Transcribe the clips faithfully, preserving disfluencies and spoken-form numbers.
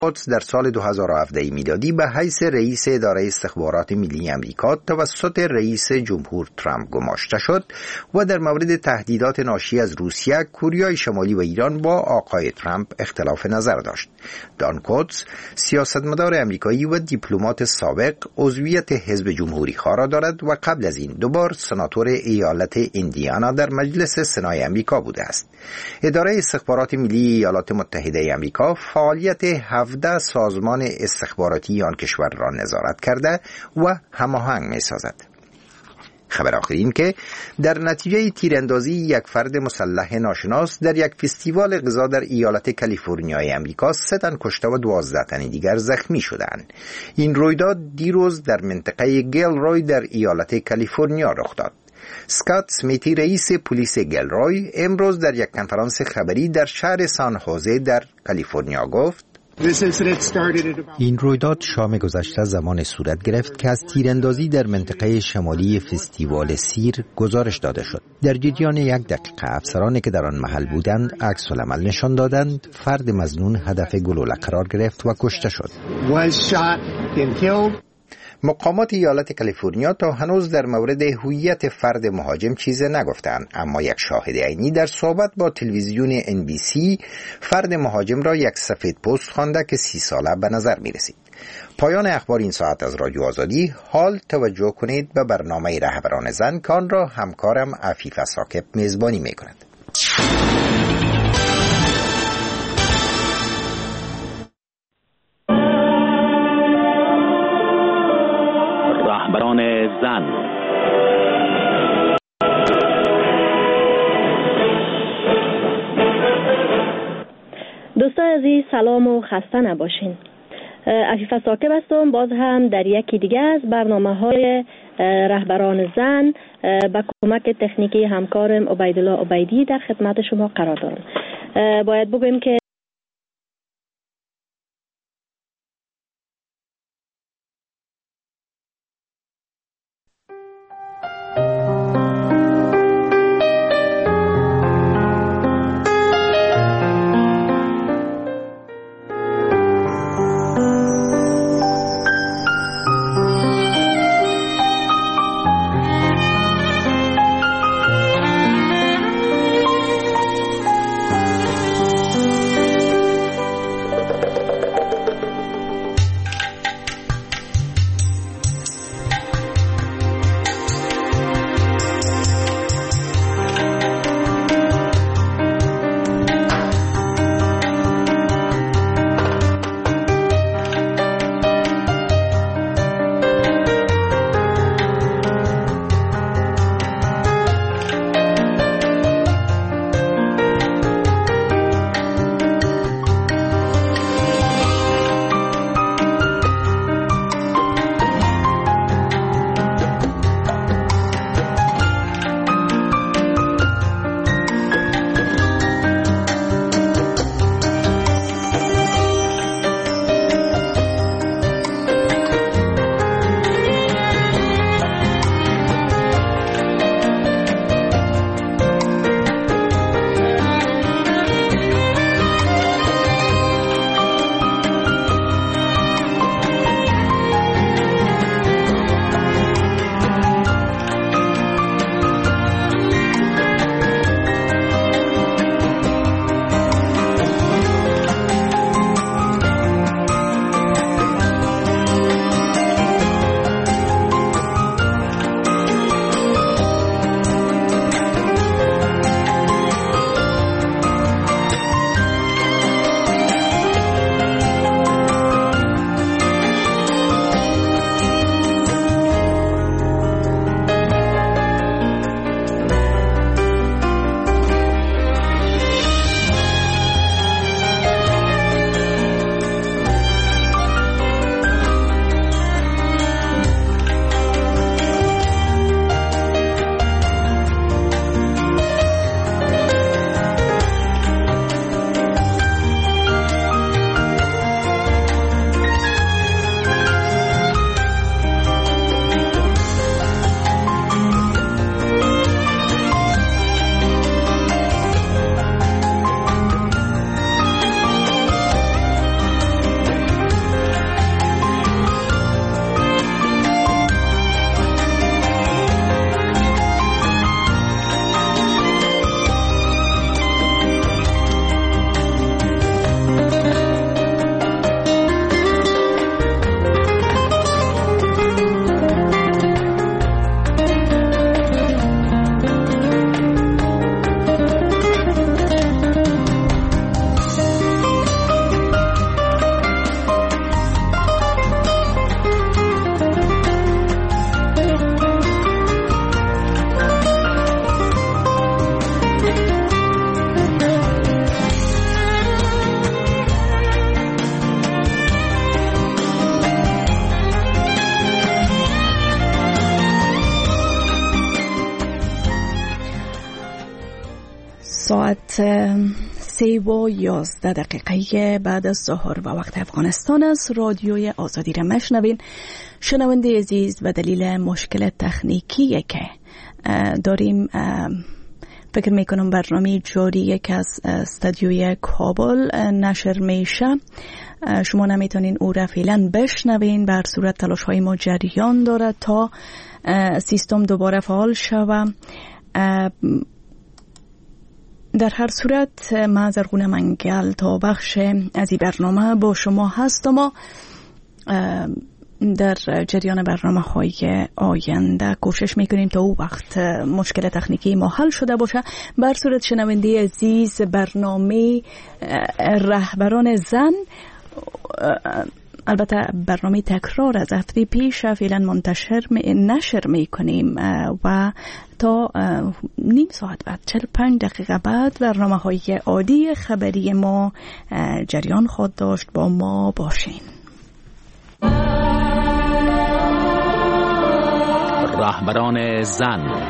قدس در سال دو هزار و هفده میلادی به حیث رئیس اداره استخبارات ملی امریکا توسط رئیس جمهور ترامپ گماشته شد و در مورد تهدیدات ناشی از روسیه، کره شمالی و ایران با آقای ترامپ اختلاف نظر داشت. دان کوتس سیاستمدار امریکایی و دیپلمات سابق عضویت حزب جمهوری خواه را دارد و قبل از این دوبار سناتور ایالت ایندیانا در مجلس سنای امریکا بوده است. اداره استخبارات ملی ایالات متحده امریکا فعالیت هفده سازمان استخباراتی آن کشور را نظارت کرده و هماهنگ می‌سازد. خبر آخر این که در نتیجه تیراندازی یک فرد مسلح ناشناس در یک فستیوال غذا در ایالت کالیفرنیای امریکا سه تن کشته و دوازده تن دیگر زخمی شدند. این رویداد دیروز در منطقه گیلروی در ایالت کالیفرنیا رخ داد. اسکات سمیتی رئیس پلیس گیلروی امروز در یک کنفرانس خبری در شهر سان خوزه در کالیفرنیا گفت: این رویداد شام گذشته زمان صورت گرفت که از تیراندازی در منطقه شمالی فستیوال سیر گزارش داده شد. در جریان یک دقیقه افسرانی که در آن محل بودند عکس العمل نشان دادند. فرد مظنون هدف گلوله قرار گرفت و کشته شد. مقامات ایالت کالیفرنیا تا هنوز در مورد هویت فرد مهاجم چیزی نگفتند، اما یک شاهد عینی در صحبت با تلویزیون ان بی سی فرد مهاجم را یک سفید پوست خوانده که سی ساله به نظر می رسید. پایان اخبار این ساعت از رادیو آزادی. حال توجه کنید به برنامه رهبران زن که آن را همکارم عفیفه ثاقب میزبانی می کند. رهبران زن. دوستان عزیز سلام و خسته نباشین. عفیفه ثاقب هستم، باز هم در یکی دیگه از برنامه‌های رهبران زن با کمک تکنیکی همکارم عبیدالله عبیدی در خدمت شما قرار دارم. باید بگویم که ساعت سه و یازده دقیقه بعد از ظهر و وقت افغانستان است. رادیوی آزادی را مشنوین. شنونده عزیز، و دلیل مشکل تکنیکی که داریم فکر میکنم برنامه جاری که از استودیوی کابل نشر میشه، شما نمیتونین او را فعلا بشنوین. بر صورت تلاش های ما جریان دارد تا سیستم دوباره فعال شوه. در هر صورت ما زرغون منگل تا بخش از این برنامه با شما هستم و در جریان برنامه های آینده کوشش میکنیم تا او وقت مشکل تکنیکی ما حل شده باشه. بر صورت شنونده عزیز، برنامه رهبران زن، البته برنامه تکرار از هفته پیش فعلا منتشر می نشر میکنیم و تا نیم ساعت بعد چهل و پنج دقیقه بعد برنامه های عادی خبری ما جریان خود داشت. با ما باشین. رهبران زن.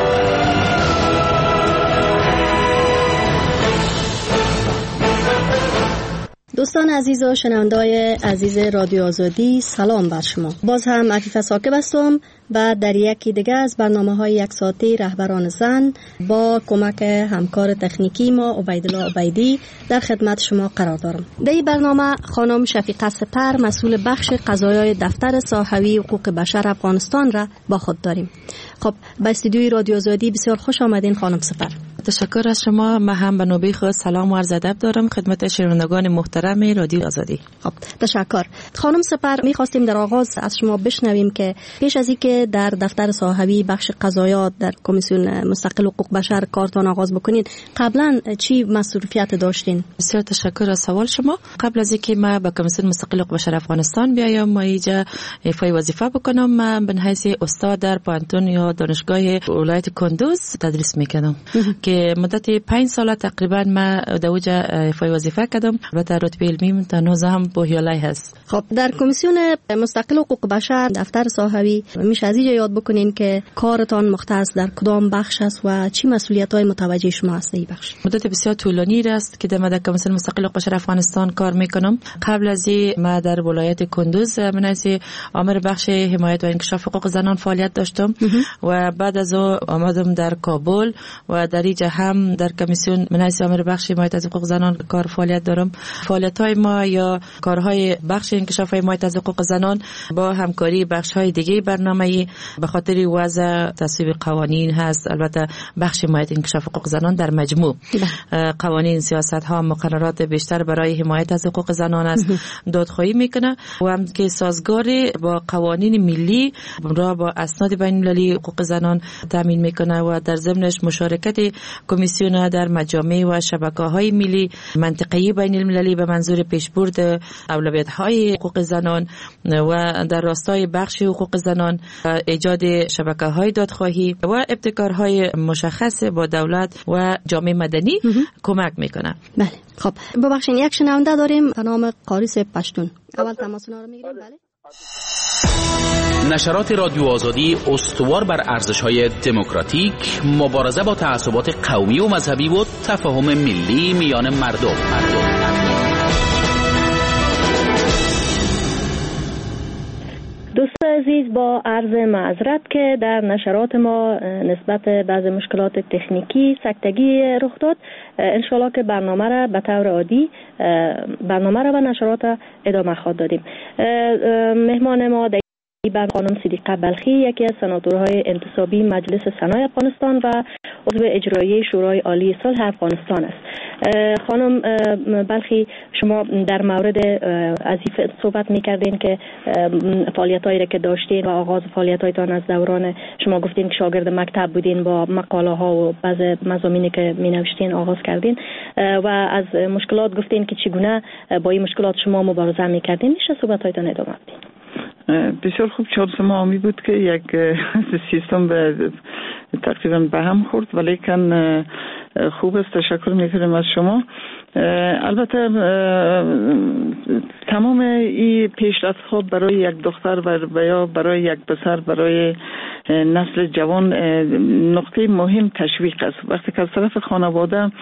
دوستان عزیز و شنوندای عزیز رادیو آزادی، سلام بر شما. باز هم عفیفه ساکب هستم و در یکی دیگه از برنامه های یک ساعتی رهبران زن با کمک همکار تکنیکی ما عبیدالله عبیدی در خدمت شما قرار دارم. در این برنامه خانم شفیقه سپر، مسئول بخش قضایای دفتر صحوی حقوق بشر افغانستان را با خود داریم. خب به استودیوی رادیو آزادی بسیار خوش آمدین خانم سپر. تشکر از شما. من هم به نوبه خود سلام و عرض ادب دارم خدمت شنوندگان محترم رادیو آزادی. خب تشکر. خانم سپر، می‌خواستیم در آغاز از شما بشنویم که پیش از اینکه در دفتر صحوی بخش قضایات در کمیسیون مستقل حقوق بشر کارتان آغاز بکنین، قبلا چی مسئولیت داشتین؟ بسیار تشکر از سوال شما. قبل از اینکه ما به کمیسیون مستقل حقوق بشر افغانستان بیایم، ما اینجا ایفای وظیفه بکنم. من به حیث استاد در پانتون یا دانشگاه ولایت کندوز تدریس میکنم که مدت پنج سال تقریبا ما در اونجا ایفای وظیفه کردم و در رتبه علمی تنوز هم بوهیالای هست. خب در کمیسیون مستقل حقوق بشر دفتر صحوی میشه از اینجا یاد بکنین که کارتان مختص در کدام بخش است و چی مسئولیت‌های متوجه شما است این بخش؟ مدت بسیار طولانی است که در کمیسیون مستقل حقوق بشر افغانستان کار میکنم. قبل از این ما در ولایت کندوز من از آمر بخش حمایت و انکشاف حقوق زنان فعالیت داشتم و بعد از او آمدم در کابل و در اینجا هم در کمیسیون من از آمر بخش حمایت از حقوق زنان کار فعالیت دارم. فعالیت‌های ما یا کارهای بخش انکشاف حمایت از حقوق زنان با همکاری بخش‌های دیگه برنامه‌ای به خاطر وضع تصویب قوانین هست. البته بخش حمایت انکشاف حقوق زنان در مجموع قوانین، سیاست‌ها، مقررات بیشتر برای حمایت از حقوق زنان است دادخواهی میکنه و هم که سازگاری با قوانین ملی را با اسناد بین‌المللی حقوق زنان تامین میکنه و در ضمنش مشارکت کمیسیون در مجامع و شبکه‌های ملی منطقه‌ای بین‌المللی به منظور پیشبرد اولویت‌های حقوق زنان و در راستای بخش حقوق زنان ایجاد شبکه‌های دادخواهی و ابتکارهای مشخص با دولت و جامعه مدنی کمک میکنه. بله. خب ببخشید یک شنونده داریم به نام قاریس پشتون. اول تماسونا رو میگیریم. بله. نشرات رادیو آزادی استوار بر ارزش‌های دموکراتیک، مبارزه با تعصبات قومی و مذهبی و تفاهم ملی میان مردم. مردم. دوست عزیز، با عرض معذرت که در نشرات ما نسبت بعض مشکلات تکنیکی سکتگی رخ داد، انشالله که برنامه را به طور عادی برنامه را و نشرات ادامه خواهد دادیم. مهمان ما در این خانم صدیقه بلخی، یکی از سناتورهای انتصابی مجلس سنای افغانستان و عضو اجرایی شورای عالی صلح افغانستان است. خانم بلخی، شما در مورد از این صحبت می‌کردین که فعالیتایی را که داشتین و آغاز فعالیتایتان از دوران شما گفتین که شاگرد مکتب بودین، با مقاله ها و بعض مضامینی که می‌نوشتین آغاز کردین و از مشکلات گفتین که چگونه با این مشکلات شما مبارزه می‌کردین. میشه صحبتایتان ادامه بدین؟ بسیار خوب. چهار ماه می بود که یک سیستم به تقریبا به هم خورد، ولیکن خوب است. تشکر میکنم از شما. البته تمام این پیشرفت ها برای یک دختر و یا برای یک پسر، برای نسل جوان نقطه مهم تشویق است. وقتی که از طرف خانواده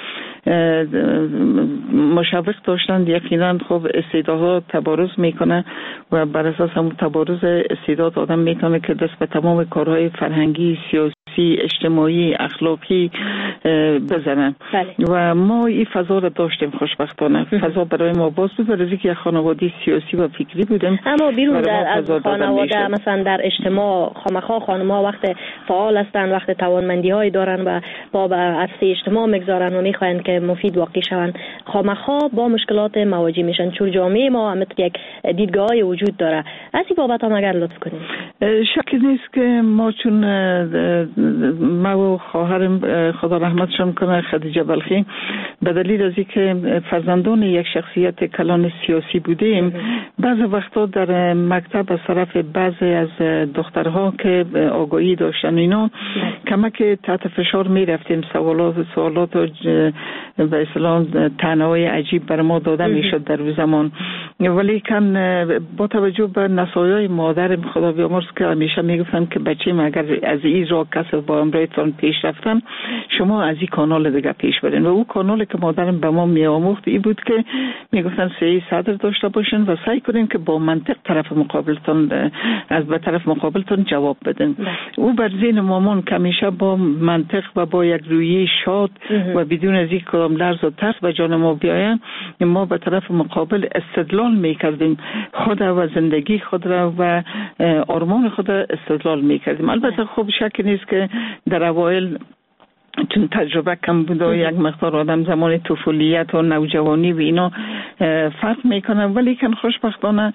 مشوق داشتند، یقینا خب استعدادها تبارز میکنه و بر اساس هم تبارز استعداد آدم میتونه که دست به تمام کارهای فرهنگی، سیاسی، اجتماعی، اخلاقی بزنن. بله. و ما این فضا رو داشتیم خوشبختانه. فضا برای ما باز بود، برای اینکه خانواده سیاسی و فکری بودیم. اما بیرون در از خانواده مثلا در اجتماع خامخا خانم‌ها وقت فعال هستند، وقت توانمندی‌هایی دارن و با به عرصه اجتماع میگذارن و میخواین که مفید واقع شون، خامخا با مشکلات مواجه میشن. چون جامعه ما هم یک دیدگاهی وجود داره. از این بابت هم اگر لطف کنید. شکی نیست که ما چون ما و خواهرم خدا رحمتشان کنه خدیجه بلخی به دلیل از اینکه فرزندان یک شخصیت کلان سیاسی بودیم، بعض وقتا در مکتب از طرف بعضی از دخترها که آگاهی داشتن اینا کمک تحت فشار می رفتیم، سوالات سوالات و به اصطلاح طعنه‌های عجیب بر ما داده می شد در اون زمان. ولی کن با توجه به نصایح مادرم خدا بیامرز که همیشه می گفتن که بچه‌م اگر از این راه کسب با امرایتان پیش رفتن، شما از این کانال دیگه پیش برین. و او کانال که مادرم به ما می آموخت این بود که می گفتن سعی صدر داشته باشین و سعی کنین که با منطق طرف مقابلتان از به طرف مقابلتان جواب بدین. او بر ذهن مامان که همیشه با منطق و با یک رویه شاد و بدون از این کدام لرز و ترس به جان ما بیاین، ما به طرف مقابل استدلال میکردیم، خود و زندگی خود را و آرمان خود استدلال میکردیم. البته خوب شک نیست که در اوایل چون تجربه کم بود و یک مقدار آدم زمان طفولیت و نوجوانی و اینا فرق میکنه، ولی کن خوشبختانه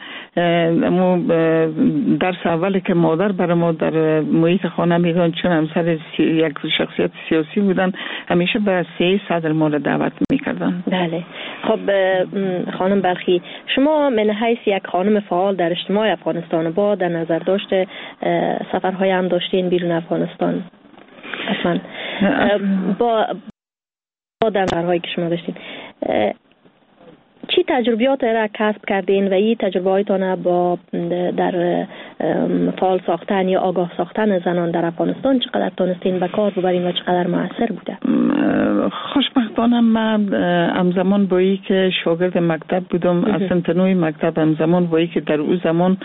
درس اولی که مادر برای ما در محیط خانه میدن، چون همسر یک شخصیت سیاسی بودن، همیشه به سه صدر ما را دعوت میکردن. بله. خب خانم بلخی، شما من حیث یک خانم فعال در اجتماع افغانستان با در نظر داشته سفرهای هم داشتین بیرون افغانستان، اصلا با با دربارهایی که شما داشتین، چی تجربیات را کسب کردین و این تجربه هایتان با در فعال ساختن یا آگاه ساختن زنان در افغانستان چقدر تونستین به کار ببرین و چقدر موثر بوده؟ خوشبختانه من همزمان با ای که شاگرد مکتب بودم، از سنتنوی مکتب، همزمان با ای که در او زمان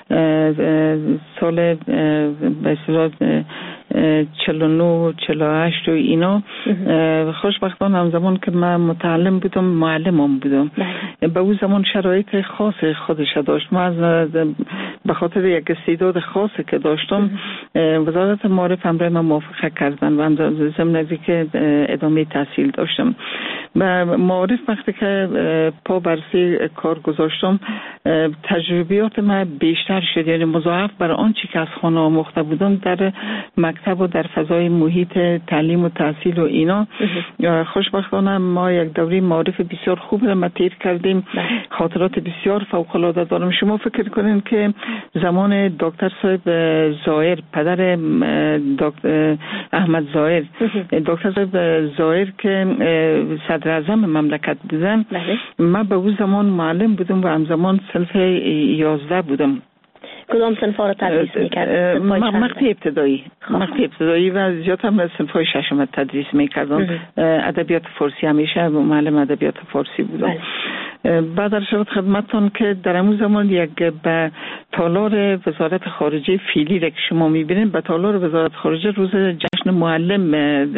سال به اصطلاح چهل و نه چهل و هشت و اینا، خوشبختانه همزمان که من متعلم بودم معلمم بودم. به اون زمان شرایط خاص خودش داشت. من از به خاطر یک استعداد خاصی که داشتم وزارت معارف هم من موافقه کردن و ضمن از که ادامه تحصیل داشتم. معارف وقتی که پا برسی کار گذاشتم، تجربیات من بیشتر شد، یعنی مضاعف بر آنچه که از خانه آموخته بودم در مکتب و در فضای محیط تعلیم و تحصیل و اینا. خوشبختانه ما یک دوره معارف بسیار خوب را تیر کردیم. خاطرات بسیار فوق العاده دارم. شما فکر کنین که زمان دکتر صاحب زاهر، پدر دکتر احمد زاهر، دکتر صاحب زاهر که صدر اعظم مملکت بودن، من به اون زمان معلم بودم و همزمان صنف یازده بودم. کدام صنفا رو تدریس میکرد؟ مقطع ابتدایی مقطع ابتدایی و زیاد هم صنفای ششم تدریس میکردم. ادبیات فارسی همیشه معلم ادبیات فارسی بودم. بعد از شد خدمتتون که در همون زمان یک به تالار وزارت خارجه فیلی را که شما میبینید، به تالار وزارت خارجه روز جشن معلم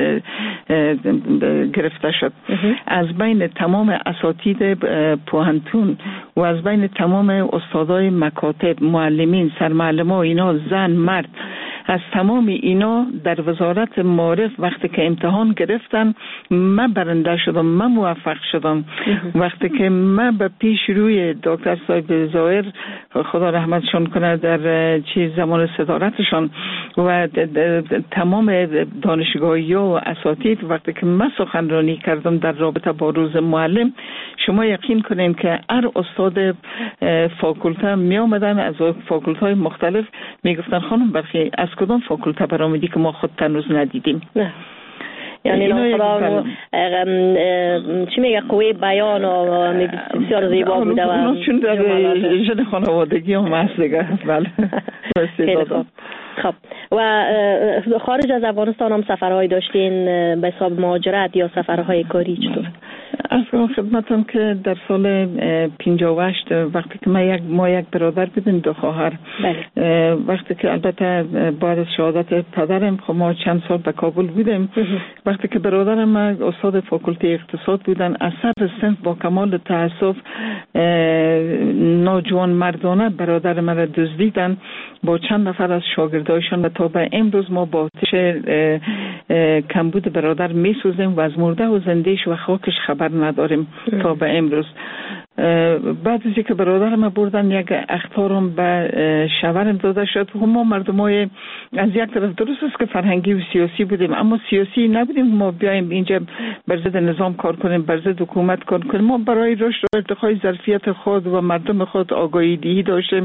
گرفته شد. از بین تمام اساتید پوهنتون و از بین تمام استادای مکاتب، معلمین، سرمعلما، اینا زن مرد، از تمام اینا در وزارت معارف وقتی که امتحان گرفتن، من برنده شدم، من موفق شدم. وقتی که من به پیش روی دکتر صاحب زاهر خدا رحمتشون کنه در چیز زمان صدارتشان و تمام دانشگاهی و اساتید، وقتی که من سخنرانی کردم در رابطه با روز معلم، شما یقین کنین که هر استاد فاکولته می آمدن از فاکولت‌های مختلف می گفتن خانم بلخی از کدام فاکولته برآمدی که ما خود تنوز ندیدیم؟ نه. یعنی ناصران چی میگه قوی بیان و بسیار زیبا بوده و چون در ژن خانوادگی هم هست دیگه. بله. خب و خارج از افغانستان هم سفرهایی داشتین به حساب مهاجرت یا سفرهای کاری چطور؟ از خدمتم که در سال پنجاه و هشت وقتی که ما یک ما یک برادر بودیم دو خواهر، وقتی که البته بعد از شهادت پدرم خب ما چند سال به کابل بودیم، وقتی که برادرم ما استاد فاکولته اقتصاد بودن، از سر صنف با کمال تأسف نوجوان مردانه برادر ما را دزدیدن با چند نفر از شاگردایشان و تا به امروز ما با آتش کمبود برادر میسوزیم و از مرده و زندهش و خاکش خبر نداریم تا به امروز. بعد از اینکه برادر ما بردن یک اخطارم به شوهرم داده شد. ما مردمای از یک طرف درست است که فرهنگی و سیاسی بودیم، اما سیاسی نبودیم ما بیایم اینجا بر ضد نظام کار کنیم، بر ضد حکومت کار کنیم. ما برای رشد و ارتقای ظرفیت خود و مردم خود آگاهی دهی داشتیم.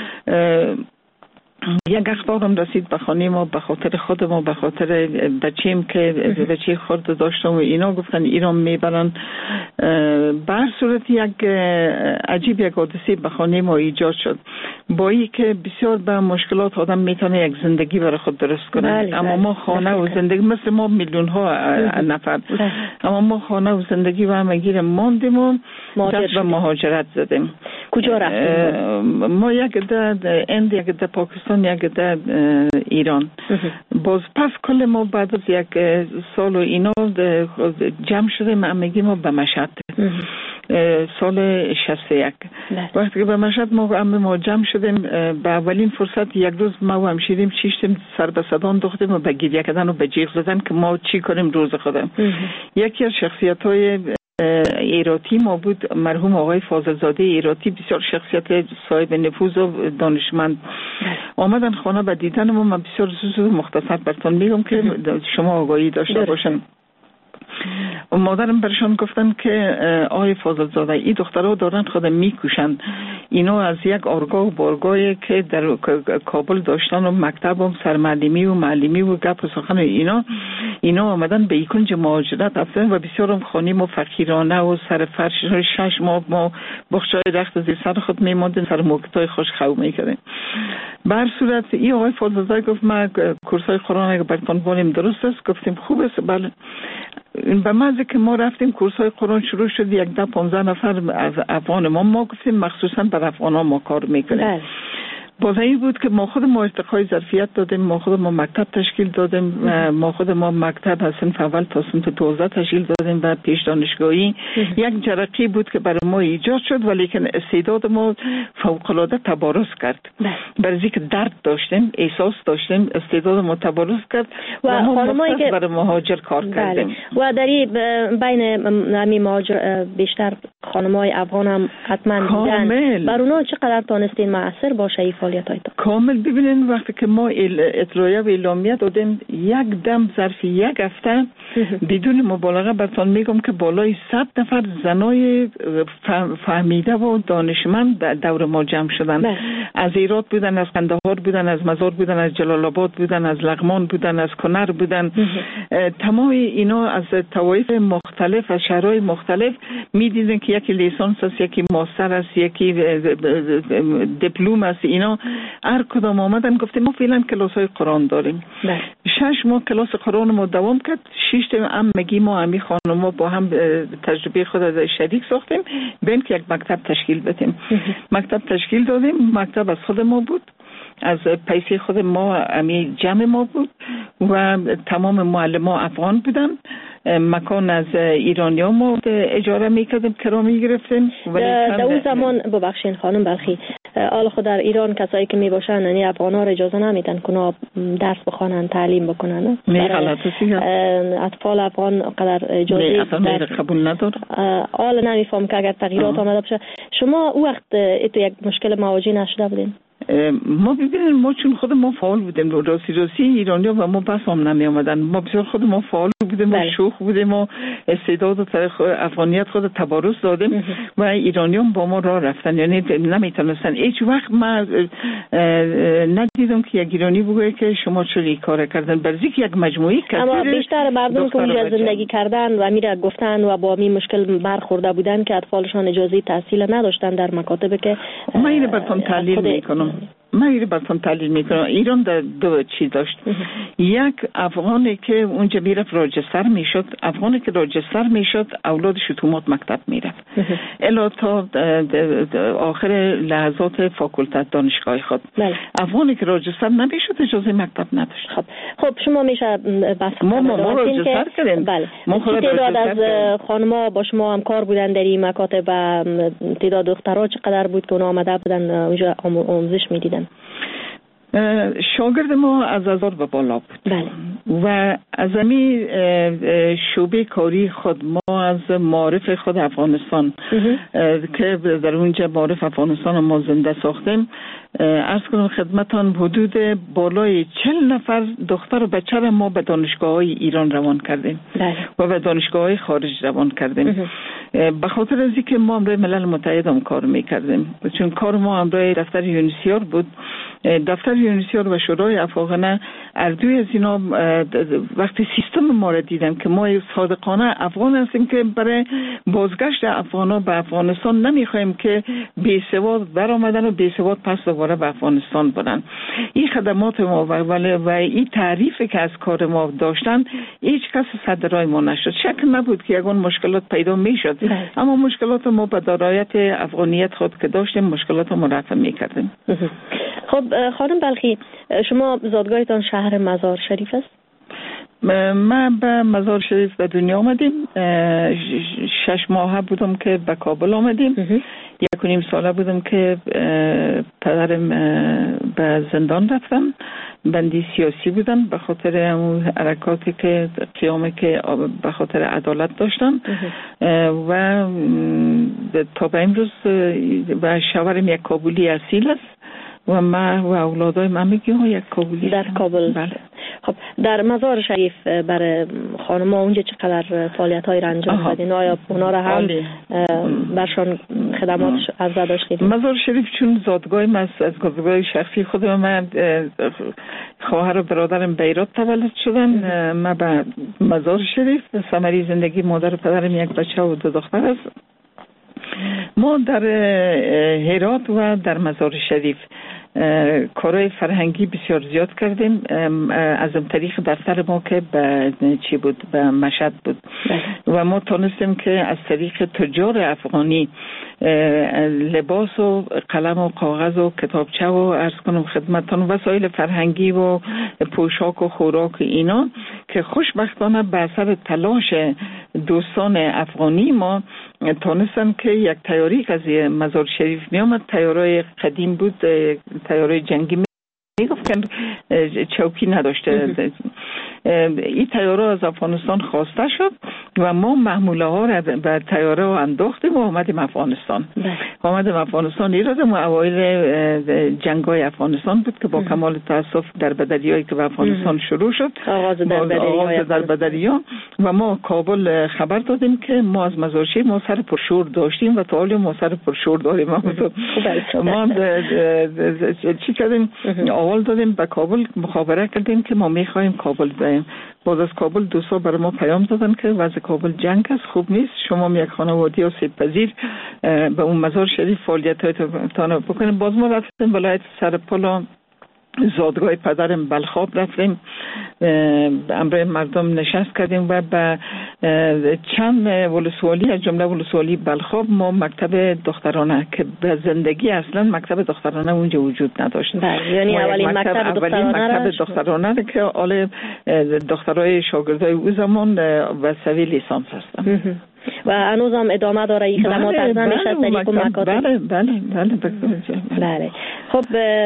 یک اخبارم رسید به خانه ما به خاطر خود ما، به خاطر بچیم که بچه خورد داشتم و اینا گفتن ایران میبرن. به هر صورت یک عجیب یک حادثه به خانه ما ایجاد شد، با ای که بسیار به مشکلات آدم میتونه یک زندگی برای خود درست کنه. بله، اما بله. ما خانه و زندگی مثل ما میلیون ها نفر، اما ما خانه و زندگی و همگیر ماندیم و دست به مهاجرت زدیم. کجا رفتیم؟ ما یک ده اند یک ده پاکستان، یک ده ایران. باز پس کل ما بعد از یک سال و اینا جمع شدیم همگی ما به مشهد سال شصت و یک. وقتی که به مشهد ما همه ما جمع شدیم، به اولین فرصت یک روز ما و همشیریم چیشتیم سر به صدان دختیم و به گریه کردن و به جیغ زدن که ما چی کنیم روز خودم. یکی از شخصیت های ایراتی ما بود مرحوم آقای فاضلزاده ایراتی، بسیار شخصیت صاحب نفوذ و دانشمند. آمدن خانه به دیدن ما. من بسیار زود مختصر براتون میگم که شما آگاهی داشته باشن. مادرم برشان گفتن که آقای فاضلزاده این دخترها دارن خود میکوشن، اینا از یک آرگاه و بارگاهی که در کابل داشتن و مکتب و سرمعلمی و معلمی و گپ و سخن و اینا اینا آمدن به کنج مهاجرت رفتن و بسیارم خانیم و فقیرانه و سر فرش شش ماه ما بخشای رخت زیر سر خود میماندیم، سر موکتای خوش خو میکردیم. به هر صورت این آقای فاضلزاده گفت ما کورسای قرآن اگه براتون بونیم درست است؟ گفتیم خوب است. بله. به محض که ما رفتیم کورس های قرآن شروع شد، یک ده پانزده نفر از افغان ما ما گفتیم مخصوصا بر افغان ها ما کار میکنیم. باز این بود که ما خود ما ارتقای ظرفیت دادیم، ما خود ما مکتب تشکیل دادیم، ما خود ما مکتب از صنف اول تا صنف دوازده تشکیل دادیم و پیش دانشگاهی. یک جرقه بود که برای ما ایجاد شد، ولی که استعداد ما فوق العاده تبارز کرد. برای اینکه درد داشتیم، احساس داشتیم، استعداد ما تبارز کرد و, و ما مختص که... برای مهاجر کار بله. کردیم. و در بین همی مهاجر بیشتر خانمای افغان هم حتما دیدن. بر اونا چقدر تانستین مؤثر باشه کامل ببینین وقتی که ما اطلاعیه و اعلامیه دادیم یک دم ظرف یک هفته بدون مبالغه براتون میگم که بالای صد نفر زنای فهمیده و دانشمند دور ما جمع شدن. بله. از ایرات بودن، از قندهار بودن، از مزار بودن، از جلال آباد بودن، از لغمان بودن، از کنر بودن. تمام اینا از طوایف مختلف، از شهرهای مختلف میدیدن که یکی لیسانس است، یکی ماستر است، یکی دیپلم است. اینا هر کدام آمدن گفتیم ما فعلا کلاس های قرآن داریم. بله. شش ماه کلاس قرآن ما دوام کرد. شش تا هم مگی ما همی خانم ما با هم تجربه خود از شریک ساختیم بین که یک مکتب تشکیل بدیم. مکتب تشکیل دادیم. مکتب از خود ما بود، از پیسه خود ما همی جمع ما بود و تمام معلم ها افغان بودن. مکان از ایرانی ها ما اجاره میکردیم، کرا میگرفتیم. در اون زمان ببخشین خانم بلخی، حال خود در ایران کسایی که میباشن یعنی افغان ها را اجازه نمیدن که درس بخوانن، تعلیم بکنن. نه غلطه. اطفال افغان قدر اجازه نه اصلا قبول نداره. حال نمیفهم که اگر تغییرات آمده باشه. شما او وقت ایتو یک مشکل مواجه نشده بودین؟ ما ببینیم ما چون خود ما فعال بودیم، راستی راستی ایرانی ها و ما بس هم نمی آمدن. ما بسیار خود ما فعال بودیم، ما شوخ بودیم و استعداد و طریق افغانیت خود تبارز دادیم و ایرانی هم با ما راه رفتن، یعنی نمیتونستن. هیچ وقت ما ندیدم که یک ایرانی بگوید که شما چرا این کار کردن. برزی که یک مجموعی کثیر اما بیشتر مردم که اونجا زندگی کردن و میره گفتن و با این مشکل برخورده بودن که اطفالشان اجازه تحصیل نداشتن در مکاتب که ما اینو براتون تحلیل میکنم. من این براتون تحلیل میکنم. ایران در دو چیز داشت. یک، افغانی که اونجا میرفت راجستر میشد، افغانی که راجستر میشد اولادش تو مات مکتب میرفت الا تا آخر لحظات فاکولته دانشگاه خود. بله. افغانی که راجستر نمیشد اجازه مکتب نداشت. خب خب شما میشه بس ما ما, ما راجستر کردیم. بله. تعداد از خانم‌ها با شما همکار بودن در این مکاتب و تعداد دخترها چقدر بود که اونا آمده بودن اونجا آموزش میدیدن؟ شاگرد ما از هزار به بالا بود. بله. و از همین شعبه کاری خود ما از معارف خود افغانستان که در اونجا معارف افغانستان ما زنده ساختیم، عرض کنم خدمتان حدود بالای چهل نفر دختر و بچه را ما به دانشگاه های ایران روان کردیم. بله. و به دانشگاه های خارج روان کردیم. به خاطر از اینکه ما امروز ملل متحد هم کار میکردیم، چون کار ما امروز دفتر یونیسیار بود. دفتر یونیسیار و شورای افغانه اردوی از اینا وقتی سیستم ما را دیدم که ما صادقانه افغان هستیم که برای بازگشت افغانا به افغانستان نمیخوایم که بی سواد برآمدن و بی سواد پس دوباره به افغانستان برن. این خدمات ما و, و این تعریفی که از کار ما داشتن هیچ کس صدرای ما نشد. شک نبود که یگان مشکلات پیدا میشد، اما مشکلات ما به درایت افغانیت خود که داشتیم مشکلات ما رفع میکردیم. خب خانم بلخی، شما زادگاهتان شهر مزار شریف است؟ من به مزار شریف به دنیا آمدیم. شش ماه بودم که به کابل آمدیم. یک و نیم ساله بودم که پدرم به زندان رفتم. بندی سیاسی بودن به خاطر اون حرکاتی که قیامی که به خاطر عدالت داشتن و تا به امروز و شوهرم یک کابلی اصیل است و من و اولادای من میگیم یک کابلی در کابل. بله. خب در مزار شریف برای خانم‌ها اونجا چقدر فعالیت‌های را انجام دادین؟ آیا اونا را هم برشان خدمات عرضه داشتید؟ مزار شریف چون زادگاه من از زادگاه شخصی خودم، من خواهر و برادرم بیرات تولد شدن. من به مزار شریف ثمره زندگی مادر و پدرم یک بچه و دو دختر است. ما در هرات و در مزار شریف کارهای فرهنگی بسیار زیاد کردیم. از طریق دفتر ما که به چی بود به مشهد بود و ما تونستیم که از طریق تجار افغانی لباس و قلم و کاغذ و کتابچه و عرض کنم خدمتان وسایل فرهنگی و پوشاک و خوراک اینا که خوشبختانه به اثر تلاش دوستان افغانی ما تونستن که یک تیاری که از مزار شریف می آمد، تیارای قدیم بود، تیارای جنگی می گفت که چوکی نداشته. این تیاره از افغانستان خواسته شد و ما محموله ها را به تیاره انداختیم و آمدیم افغانستان. آمدیم افغانستان ایرادم و اوایل جنگ های افغانستان بود که با کمال تاسف در بدریایی که به افغانستان شروع شد، آغاز در بدریا و ما کابل خبر دادیم که ما از مزار شریف ما سر پرشور داشتیم و تا حالا ما سر پرشور داریم. ما چی کردیم؟ اول دادیم به کابل، مخابره کردیم که ما میخوایم کابل بریم. باز از کابل دوستا برای ما پیام دادن که وضع کابل جنگ است، خوب نیست، شما یک خانواده آسیب پذیر به اون مزار شریف فعالیت‌هایتان بکنیم. باز ما رفتیم ولایت سرپل، زادگاه پدرم بلخاب رفتیم، امروی مردم نشست کردیم و به چند ولسوالی از جمله ولسوالی بلخاب ما مکتب دخترانه که به زندگی اصلا مکتب دخترانه اونجا وجود نداشت. یعنی اولین مکتب دخترانه دخترانه که آل دخترای شاگردای او زمان و سوی لیسانس هستن و هنوز هم ادامه داره این خدمات از نمیشه از طریق مکاتب. بله بله بله بله. خب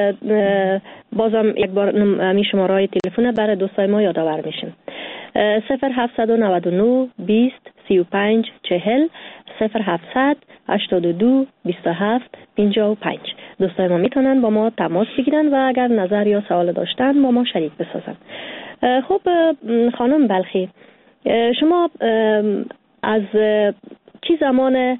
بازم یک بار می شماره تلفن برای دوستای ما یادآور میشیم: صفر هفتصد و نود و نه بیست سی و پنج چهل صفر هفتصد هشتاد و دو بیست و هفت پنجاه و پنج. دوستای ما میتونن با ما تماس بگیرن و اگر نظر یا سوال داشتن با ما شریک بسازن. خب خانم بلخی، شما از چی زمان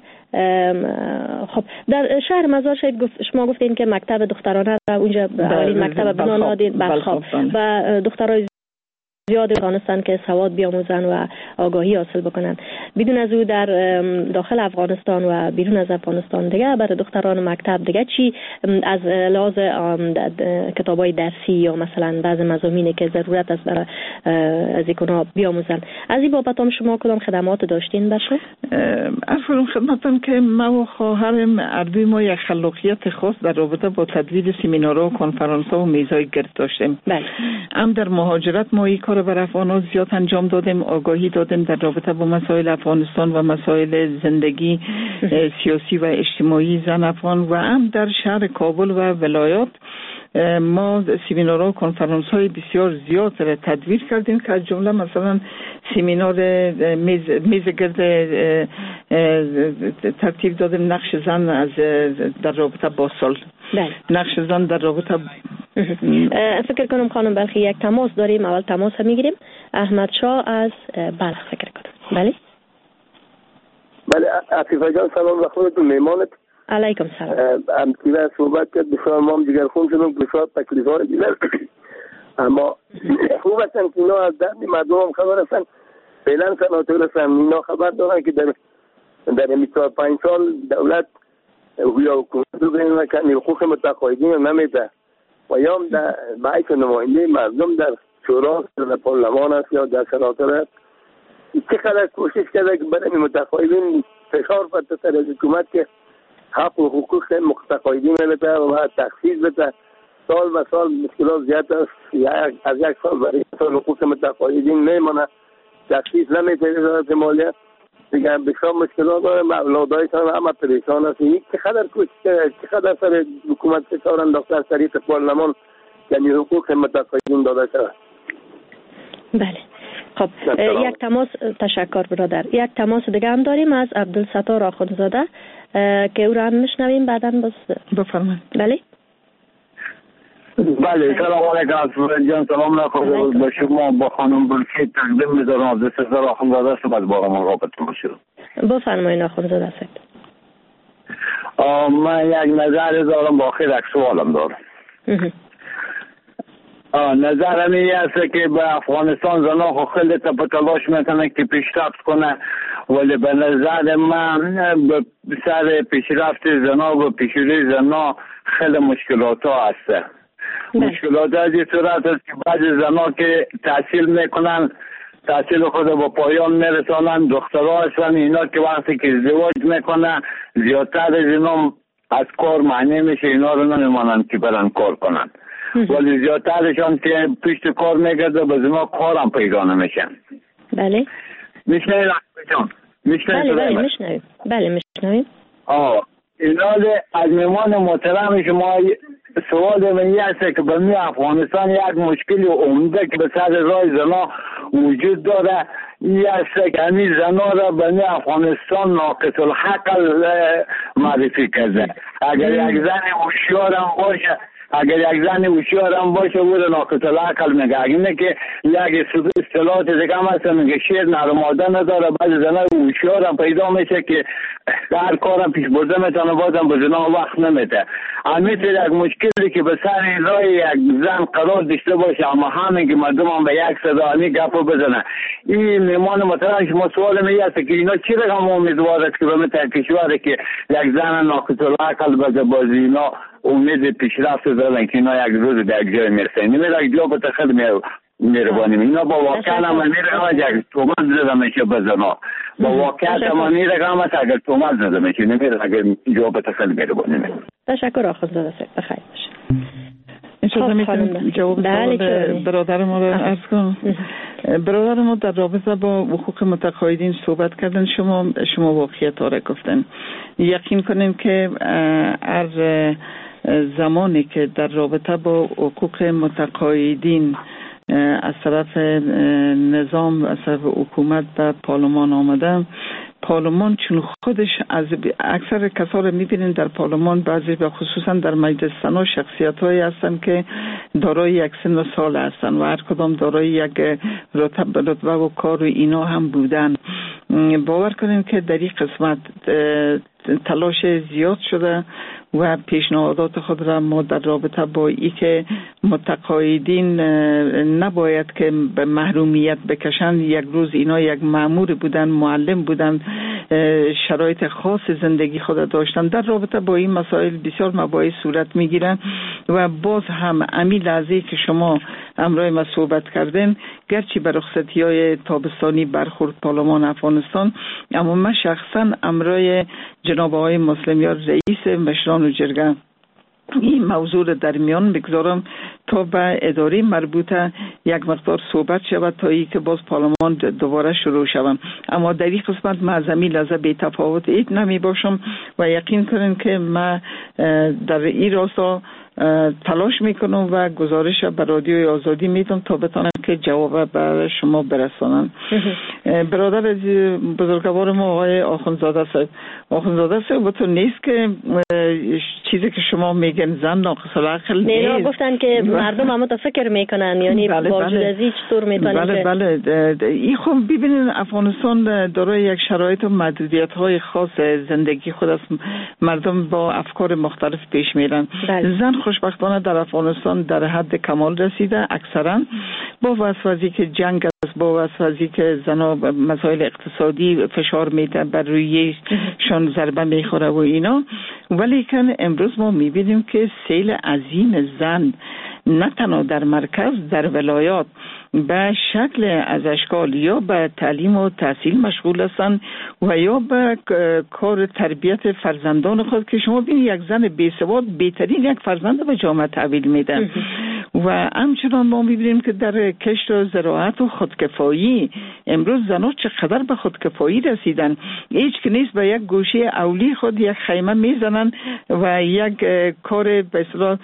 خب در شهر مزار شریف گفت شما گفتین که مکتب دخترانه را اونجا اولین مکتب بنا دادین بلخاب و دخترای زیاد افغانستان که سواد بیاموزن و آگاهی حاصل بکنن. بدون از او در داخل افغانستان و بیرون از افغانستان دیگه برای دختران مکتب دیگه چی از لحاظ کتابای درسی یا مثلا بعض مضامینی که ضرورت است برای از اینا بیاموزن، از این بابت هم شما کدام خدمات داشتین باشه؟ ارفرم خدمتتون که ما و خواهرم اردوی ما یک خلاقیت خاص در رابطه با تدوین سمینارها و کنفرانس‌ها و میزهای گرد داشتیم. بله. هم در مهاجرت ما این کار بر افغان‌ها زیاد انجام دادیم، آگاهی دادیم در رابطه با مسائل افغانستان و مسائل زندگی سیاسی و اجتماعی زن افغان، و هم در شهر کابل و ولایات ما سمینارها و کنفرانس‌های بسیار زیاد را تدوین کردیم که از جمله مثلا سمینار میز, میز گرد ترتیب دادیم نقش زن از در رابطه با سال. بله. نقش زن در رابطه فکر کنم خانم بلخی یک تماس داریم، اول تماس میگیریم. احمد شاه از بلخ فکر کنم. بله بله عفیفه جان سلام و خودتون میمانت. علیکم سلام. ام کیوه صحبت کرد بسیار ما هم دیگر خون شدیم بسیار تکلیف ها دیگر اما خوب هستن که اینا از درد مردم هم خبر هستن، فعلا سناتور هستن اینا خبر دارن که در در میتوار پنج سال دولت ویا حکومت رو بین وکنی حقوق متقاعدین رو نمیده و یا هم در بعض نماینده مردم در شورا در پارلمان است یا در سناتور است چقدر کوشش کرده که برای متقاعدین فشار فرد سر از حکومت که حق و حقوق متقاعدین بده و تخصیص بده. سال و سال مشکلات زیاد است، از یک سال برای سال حقوق متقاعدین میمانه، تخصیص نمیده وزارت مالیه دیگه، بسیار مشکلات داره، اولادایشان همه پریشان است. چقدر کوشش چقدر سر حکومت فشار انداخته از طریق پارلمان یعنی حقوق متقاعدین داده شود. بله خب یک تماس، تشکر برادر. یک تماس دیگه هم داریم از عبدالستار آخوندزاده که او را هم میشنویم بعدا باز بفرمایید. بله بله سلام علیکم جان، سلام نخواهد با شما با خانم بلخی تقدیم می‌دارم از عبدالستار آخوندزاده صحبت با ما رابطه باشید. بفرمایید آخوندزاده صاحب. من یک نظر دارم با آخر یک سوالم دارم. نظرم این است که به افغانستان زنها خو خیلی تلاش میکنه که پیشرفت کنه، ولی به نظر من به سر پیشرفت زنها و پیشروی زنها خیلی مشکلات ها هسته. مشکلات از این صورت است که بعضی زنها که تحصیل میکنن تحصیل خود با پایان میرسانن، دخترها هستن اینا که وقتی که ازدواج میکنه زیادتر از اینا از کار معنی میشه، اینا رو نمیمانن که برن کار کنن، ولی زیادترشان که پیشت کار میگرده به زمان کارم پیدا نمیشن. بله میشنوید جان؟ بله بله میشنوید. بله میشنوید. آه اینا از میمان محترم شما سوال من این است که به می افغانستان یک مشکل عمده که به سر راه زنا وجود داره، این است که همین زنا را به می افغانستان ناقص العقل معرفی کرده. اگر یک زن هوشیار هم باشه اگر یک زن هوشیار هم باشه او را ناقص العقل میگه. اگر که یک اصطلاحات دیگه هم هست میگه شیر نر ماده نداره، بعضی زنها هوشیار هم پیدا میشه که هر کارم پیش برده میتونه بازم به زنا وقت نمیده. همینطور یک مشکلی که به سر راه یک زن قرار داشته باشه اما همین که مردم هم به یک صدا همین گپ بزنه. این میمان محترم شما سوال می است که اینا چی رقم امیدوار است که به مثل کشوری که یک زن ناقص العقل بده بازی اینا امید پیشرفت دارن که اینا یک روز در یک جای میرسن. نمیره یک جا به تخیل میربانیم اینا با واقعا هم میره یک تومت زده میشه بزنا با واقعیت هم میره هم است اگر تومت زده میشه نمیره اگر جا به تخیل میربانیم. تشکر آخوندزاده صاحب بخیر باشه. انشاءالله میتونم جواب سوال برادر ما رو عرض کنم. برادر ما در رابطه با حقوق متقاعدین صحبت کردن، شما شما واقعیت ها را گفتن. یقین کنیم که از زمانی که در رابطه با حقوق متقاعدین از طرف نظام از طرف حکومت به پارلمان آمده، پارلمان چون خودش از اکثر کسا رو میبینین در پارلمان بعضی و خصوصا در مجلس سنا شخصیت هایی هستن که دارای یک سن و سال هستن و هر کدام دارای یک رتبه و کار و اینا هم بودن. باور کنیم که در این قسمت تلاش زیاد شده و پیشنهادات خود را ما در رابطه با ای که متقاعدین نباید که به محرومیت بکشند. یک روز اینا یک مأمور بودن، معلم بودن، شرایط خاص زندگی خود داشتن. در رابطه با این مسائل بسیار مباحث صورت میگیرن و باز هم امی لحظه که شما امروز ما صحبت کردن، گرچه به رخصتی های تابستانی برخورد پارلمان افغانستان، اما من شخصا امروز جناب آقای مسلمیار رئیس مشران و جرگه این موضوع در میان بگذارم تا به اداره مربوطه یک مقدار صحبت شود تا ای که باز پارلمان دوباره شروع شود. اما در این قسمت من از همین لحظه بی تفاوت اید نمی باشم و یقین کنین که من در این راستا تلاش میکنم و گزارش به رادیوی آزادی میدم تا بتونم که جواب به شما برسانم. برادر از بزرگوار ما آقای آخوندزاده صاحب، آخوندزاده صاحب تو نیست که چیزی که شما میگن زن ناقص العقل نیست. نه گفتن که مردم هم تو فکر میکنن، یعنی بله با وجود از این چطور میتونن بله بله این خب ببینید افغانستان دارای یک شرایط و محدودیت های خاص زندگی خود است. مردم با افکار مختلف پیش میرن. زن خوشبختانه در افغانستان در حد کمال رسیده، اکثرا با واسطه که جنگ است، با واسطه که زنا مسائل اقتصادی فشار میده بر رویشان ضربه میخوره و اینا. ولی که امروز ما میبینیم که سیل عظیم زن نه تنها در مرکز، در ولایات به شکل از اشکال یا به تعلیم و تحصیل مشغول هستند و یا به کار تربیت فرزندان خود که شما ببینید یک زن بی‌سواد بهترین یک فرزند به جامعه تحویل میده. و همچنان ما میبینیم که در کشت و زراعت و خودکفایی امروز زنها چقدر به خودکفایی رسیدن. هیچ که نیست به یک گوشه اولی خود یک خیمه میزنن و یک کار به اصطلاح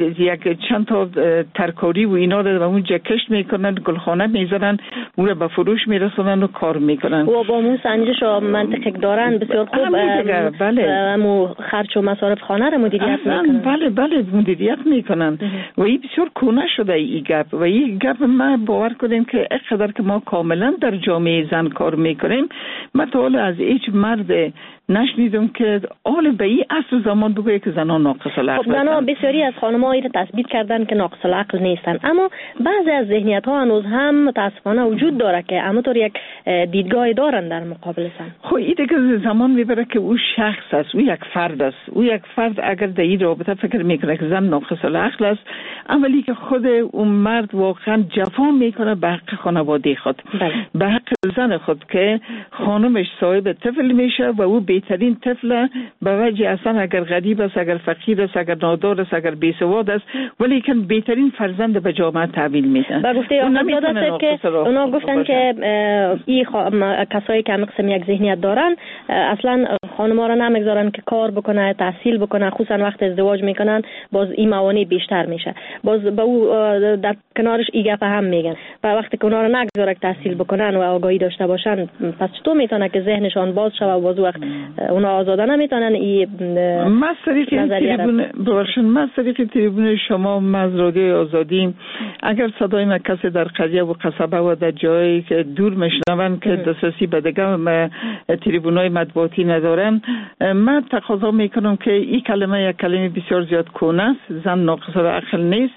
یک چند تا ترکاری و اینا رو به اونجا کشت میکنن، گلخانه میزنن، اون رو به فروش میرسونن و کار میکنن و با مون سنجش و منطقه دارن بسیار خوب. بله امو خرچ و مصارف خانه رو مدیریت میکنن. بله بله مدیریت میکنن و این بسیار کونه شده این گپ و این گپ ما باور کنیم که اقدر که ما کاملا در جامعه زن کار میکنیم. ما تا حالا از هیچ مرد نشنیدم که آل به این اصل زمان بگویه که زنان ناقص العقل خب زنان بسیاری از خانم‌ها این تثبیت کردن که ناقص العقل نیستن، اما بعضی از ذهنیت‌ها هنوز هم متاسفانه وجود داره که همونطور یک دیدگاهی دارن در مقابل زن. خب این دیگه زمان میبره که او شخص است، او یک فرد است. او یک فرد اگر در این رابطه فکر میکنه که زن ناقص العقل است، اولی که خود اون مرد واقعا جفا میکنه به حق خانواده خود، بله. به حق زن خود که خانمش صاحب طفل میشه و او بهترین طفل به وجه اصلا اگر غریب است، اگر فقیر است، اگر نادار است، اگر بیسواد است، ولی که بهترین فرزند به جامعه تحویل میدن. و گفته آخوندزاده که اونا گفتن که این خوا... کسایی که قسم یک ذهنیت دارن اصلا خانم‌ها را نمیگذارن که کار بکنه، تحصیل بکنه، خصوصا وقت ازدواج میکنن باز این موانع بیشتر میشه. باز با او در کنارش این گپ هم میگن و وقتی که اونا را نگذاره تحصیل بکنن و آگاهی داشته باشن، پس چطور میتونه که ذهنشان باز شه و باز وقت اونا آزاده نمیتونن این ما طریق تریبون باشن ما طریق تریبون شما مزرادی آزادی اگر صدای ما کسی در قریه و قصبه و در جایی که دور میشنون که دسترسی به دیگه تریبونای مطبوعاتی ندارن، من تقاضا میکنم که این کلمه یک کلمه بسیار زیاد کهنه است. زن ناقص العقل نیست.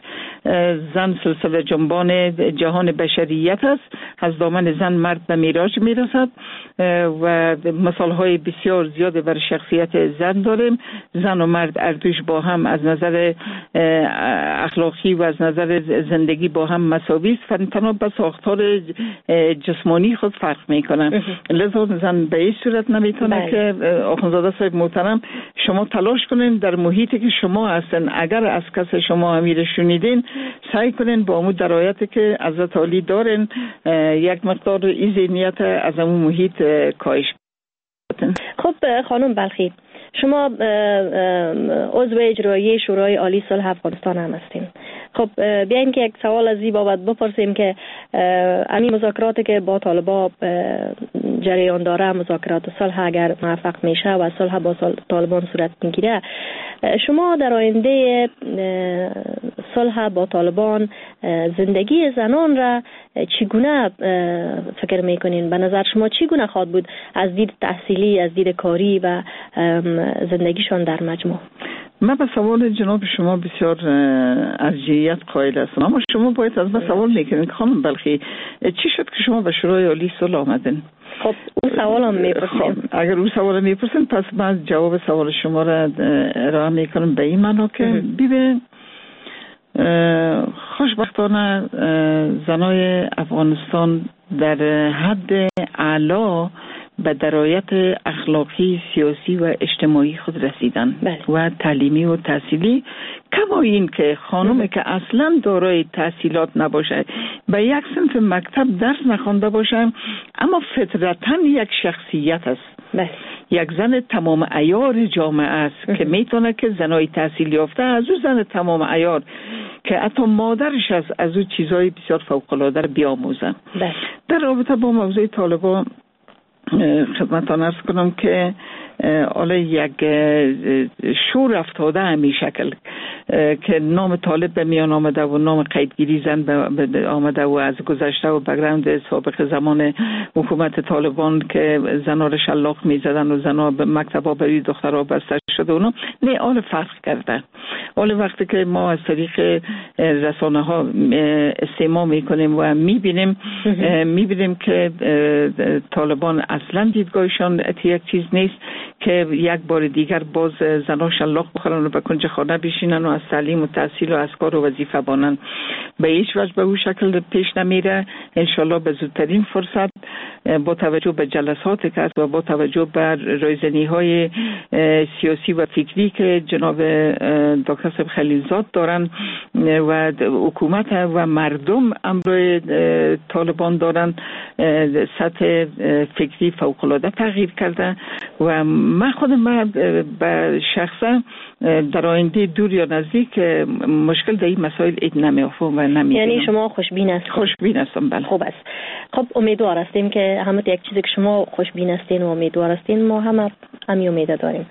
زن سلسله جنبان جهان بشریت است. از دامن زن مرد به میراج میرسد و مثال های بسیار زیاد بر شخصیت زن داریم. زن و مرد اردوش با هم از نظر اخلاقی و از نظر زندگی با هم مساوی است، تنها به ساختار جسمانی خود فرق میکنن. لذا زن به این صورت نمیتونه که آخوندزاده صاحب محترم شما تلاش کنین در محیطی که شما هستن، اگر از کس شما امیر شنیدین سعی کنین با امو درایت که عزت عالی دارین یک مقدار این ذهنیت از امو محیط کاهش کنین. خب خانم بلخی، شما عضو اجرایی شورای عالی صلح افغانستان هم هستین. خب بیاین که یک سوال از این بابت بپرسیم که همین مذاکراتی که با طالبان جریان داره، مذاکرات صلح اگر موفق میشه و صلح با طالبان صورت میگیره، شما در آینده صلح با طالبان زندگی زنان را چگونه فکر میکنین؟ به نظر شما چگونه خواهد بود از دید تحصیلی، از دید کاری و زندگیشان در مجموع؟ من به سوال جناب شما بسیار ارجحیت قائل هستم، اما شما باید از من سوال میکنید خانم بلخی چی شد که شما به شورای عالی صلح آمدین؟ خب اون سوال هم میپرسیم. خب اگر اون سوال میپرسین پس من جواب سوال شما را ارائه میکنم به این معنا که ببین خوشبختانه زنای افغانستان در حد اعلا به درایت اخلاقی، سیاسی و اجتماعی خود رسیدن و تعلیمی و تحصیلی، کما این که خانم که اصلا دارای تحصیلات نباشه، به یک صنف مکتب درس نخوانده باشه، اما فطرتاً یک شخصیت است، بس. یک زن تمام عیار جامعه است که میتونه که زنای تحصیل یافته از او زن تمام عیار که حتی مادرش از از او چیزای بسیار فوق‌العاده بیاموزه. در رابطه با موضوع طالبان خدمتان عرض کنم که حالا یک شور افتاده همین شکل که نام طالب به میان آمده و نام قیدگیری زن به آمده و از گذشته و بگراند سابق زمان حکومت طالبان که زنها را شلاق می زدن و زنها به مکتبا برای دخترها بسته شده اونا نه، حال فرق کرده. حال وقتی که ما از طریق رسانه ها استماع می کنیم و می بینیم می بینیم که طالبان اصلا دیدگاهشان یک چیز نیست که یک بار دیگر باز زنها شلاق بخورن و به کنج خانه بشینن و از تعلیم و تحصیل و از کار و وظیفه بانن. به هیچ وجه به اون شکل پیش نمیره. انشالله به زودترین فرصت با توجه به جلساتی که هست و با توجه به رایزنی های سیاسی و فکری که جناب دکتر صاحب خلیلزاد دارن و حکومت و مردم امروی طالبان دارن، سطح فکری فوق‌العاده تغییر کرده و من خودم من به شخصا در آینده دور یا نزدیک مشکل در این مسائل اید نمیافم و نمیبینم. یعنی شما خوشبین هستید؟ خوشبین هستم بله. خوب است. خب امیدوار هستیم که همه یک چیزی که شما خوشبین هستین و امیدوار هستین ما هم همی امید داریم.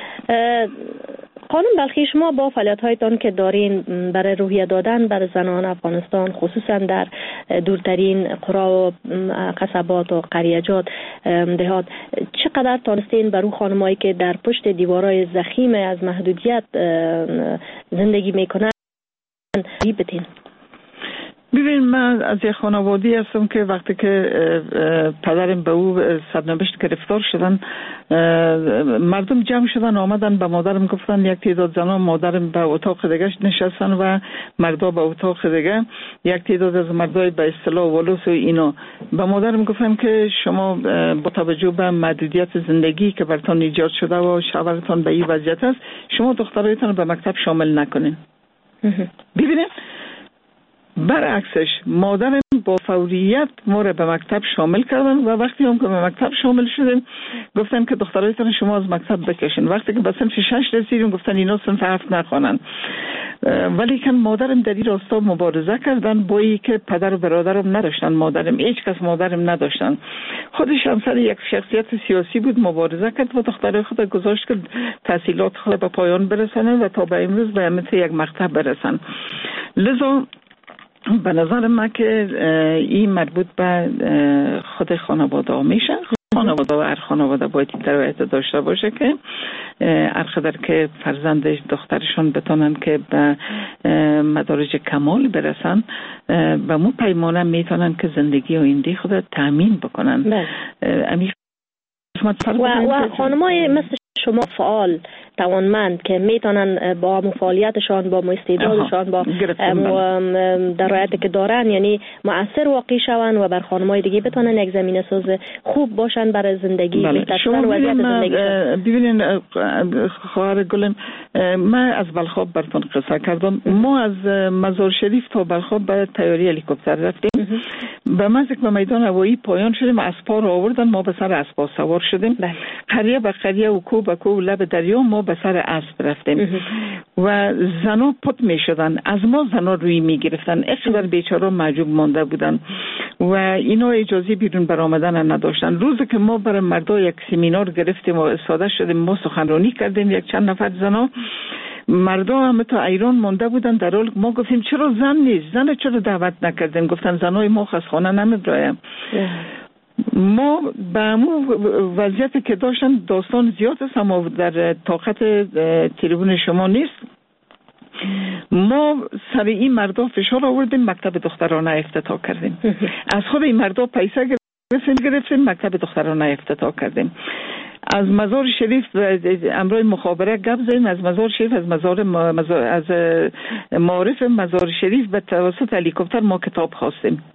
خانم بلخی، شما با فعالیت‌هایتان که دارین برای روحیه دادن بر زنان افغانستان خصوصا در دورترین قرا و قصبات و قریجات دهات، چقدر تانستین بر اون خانمایی که در پشت دیوارای ضخیم از محدودیت زندگی میکنن بتین؟ ببین من از یک خانوادی هستم که وقتی که پدرم به او سرنوشت گرفتار شدن، مردم جمع شدن آمدن به مادرم گفتن یک تعداد زنان، مادرم به اتاق دیگه نشستن و مردا به اتاق دیگه، یک تعداد از مردای به اصطلاح ولوس و اینا به مادرم گفتن که شما با توجه به محدودیت زندگی که براتون ایجاد شده و شوهرتون به این وضعیت است، شما دخترایتون رو به مکتب شامل نکنین. ببینید برعکسش مادرم با فوریت ما را به مکتب شامل کردن و وقتی هم که به مکتب شامل شدیم گفتن که دخترایتان شما از مکتب بکشین. وقتی که به صنف شش رسیدیم گفتن اینا صنف هفت نخوانن. ولی که مادرم در این راستا مبارزه کردن با این که پدر و برادرم نداشتن، مادرم هیچ کس مادرم نداشتن. خودش هم سر یک شخصیت سیاسی بود، مبارزه کرد و دخترای خود گذاشت که تحصیلات خود به پایان برسانن و تا به امروز به مثل یک مکتب برسن. لذا به نظر من که این مربوط به خود خانواده ها میشه. خانواده و هر خانواده باید درایت داشته باشه که هر قدر که فرزند دخترشون بتونن که به مدارج کمال برسن به مو پیمانه میتونن که زندگی و آینده خود تامین بکنن. و, و خانمای مثل شما فعال توانمند که میتونن با مفعالیتشان با استعدادشان با درایتی که دارن یعنی مؤثر واقع شون و بر خانمای دیگه بتونن یک زمینه ساز خوب باشن برای زندگی. بله. شما ببینین خواهر گلم، من از بلخاب براتون قصه کردم. ما از مزار شریف تا بلخاب به تیاری هلیکوپتر رفتیم. به مزک به میدان هوایی پایان شدیم، اسبا رو آوردن، ما به سر اسبا سوار شدیم. بله. قریه به قریه و کو به کو لب دریا ما به سر اسب رفتیم و زنا پت می شدن، از ما زنا روی می گرفتن. اقدر بیچاره معجوب مانده بودن و اینا اجازه بیرون برآمدن نداشتن. روزی که ما برای مردا یک سمینار گرفتیم و استاده شدیم، ما سخنرانی کردیم، یک چند نفر زنا مردا هم تا ایران مانده بودن. در حال ما گفتیم چرا زن نیست، زن چرا دعوت نکردیم؟ گفتن زنای ما از خانه نمیبرایم. ما به همون وضعیتی که داشتن داستان زیاد است اما در طاقت تریبون شما نیست. ما سر این مردا فشار آوردیم، مکتب دخترانه افتتاح کردیم. از خود این مردا پیسه گرفتیم گرفتیم مکتب دخترانه افتتاح کردیم. از مزار شریف امروز مخابره گپ زدیم، از مزار شریف از مزار مزار از معارف مزار شریف به توسط هلیکوپتر ما کتاب خواستیم.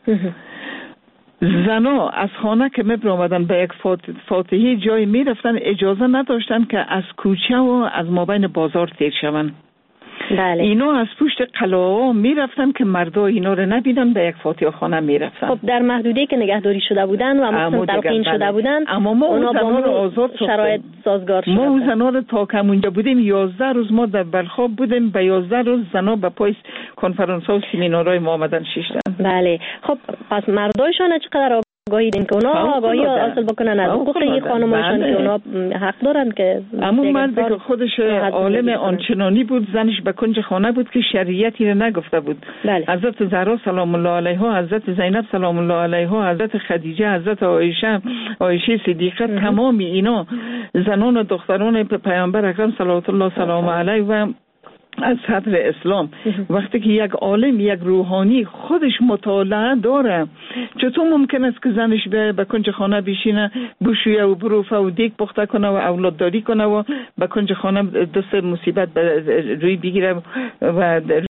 زنا از خانه که می آمدن به یک فاتحی جای می رفتن اجازه نداشتن که از کوچه و از مابین بازار تیر شوند. بله. اینا از پشت قلعه می رفتن که مردا اینا رو نبینن، به یک فاتحه خانه می رفتن. خب در محدوده که نگهداری شده بودن و مخصوصا تلقین شده بودن، اما ما اون زنا رو آزاد شرایط سازگار شده. ما اون زنا رو تا که اونجا بودیم یازده روز ما در برخاب بودیم، به یازده روز زنا به پای کنفرانس ها و سمینارهای ما آمدن شیشتن. بله. خب پس مردایشان چقدر آگاهی دین که اونا آگاهی حاصل بکنن از حقوق این خانمایشان که اونا حق دارن که اما مرد که خودش عالم آنچنانی بود، زنش به کنج خانه بود که شریعتی رو نگفته بود. بله. حضرت زهرا سلام الله علیها، حضرت زینب سلام الله علیها، حضرت خدیجه، حضرت عایشه عایشه صدیقه، تمام اینا زنان و دختران پیامبر اکرم صلوات الله سلام علیه و از صدر اسلام. وقتی که یک عالم، یک روحانی خودش مطالعه داره، چطور ممکن است که زنش به, به کنج خانه بشینه، بشویه و بروفه و دیگ پخته کنه و اولادداری کنه و به کنج خانه دست مصیبت روی بگیره و